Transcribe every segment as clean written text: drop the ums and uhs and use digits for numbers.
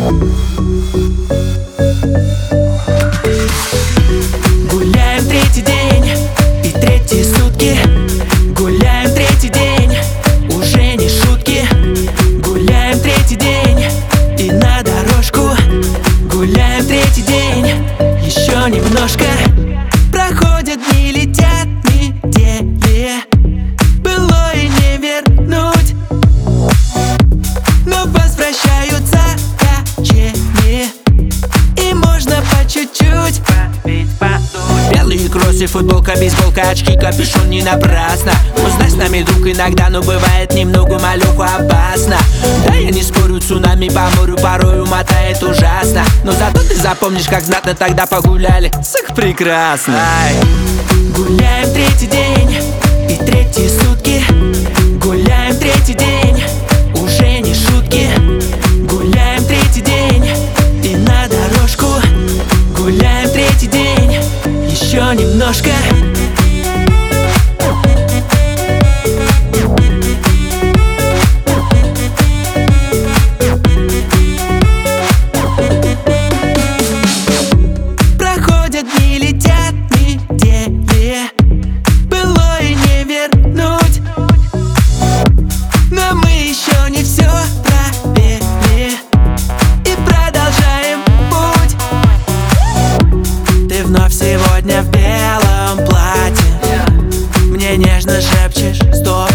Гуляем третий день и третьи сутки. Гуляем третий день, уже не шутки. Гуляем третий день и на дорожку. Гуляем третий день, еще немножко. Проходят дни, летят недели, былое не вернуть, но возвращаются качели, и можно по чуть-чуть попить, подуть. Белые кроссы, футболка, бейсболка, очки, капюшон не напрасно. Узнай с нами, друг, иногда, но бывает немного малюху опасно. Да, я не спорю, цунами по морю порою мотает ужасно, но зато ты запомнишь, как знатно тогда погуляли. Сык прекрасно. Гуляем третий день и третьи сутки. Гуляем третий день, уже не шутки. Гуляем третий день и на дорожку. Гуляем третий день, еще немножко. Проходят дни, летят недели, былое не вернуть, но мы еще не все проверили и продолжаем путь. Ты вновь сегодня в белом платье, мне нежно шепчешь стоп,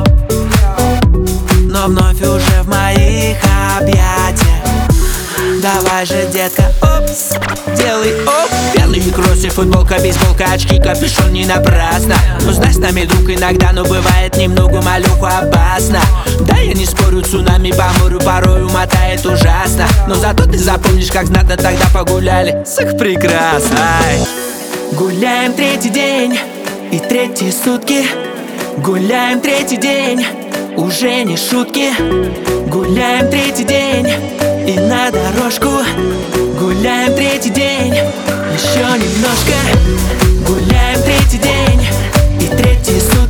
но вновь уже в моих объятиях. Давай же, детка, опс, делай оп. Белые кроссы, футболка, бейсболка, очки, капюшон не напрасно. Узнай с нами, друг, иногда, но бывает немного малюху опасно. Да, я не спорю, цунами по морю порою мотает ужасно, но зато ты запомнишь, как знатно тогда погуляли. Сык прекрасно. Гуляем третий день и третьи сутки. Гуляем третий день, уже не шутки. Гуляем третий день и на дорожку. Гуляем третий день, еще немножко. Гуляем третий день и третьи сутки.